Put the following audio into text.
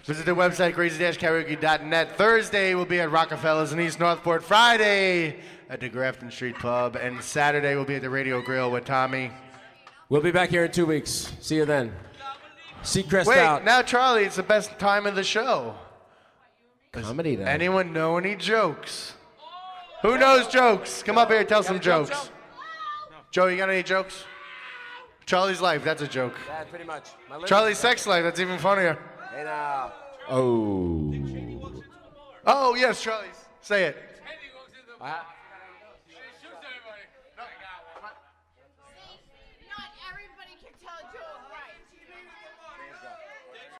Visit their website, crazy-karaoke.net. Thursday, we'll be at Rockefeller's in East Northport. Friday, at the Grafton Street Pub. And Saturday, we'll be at the Radio Grill with Tommy. We'll be back here in 2 weeks. See you then. Seacrest Wait, out. now, Charlie, it's the best time of the show. Comedy then. Anyone know any jokes? Who knows jokes? Come up here, tell some jokes. Joe, you got any jokes? Charlie's life, that's a joke. Yeah, pretty much. Charlie's sex life, that's even funnier. Hey now. Oh. Oh, yes, Charlie's. Say it.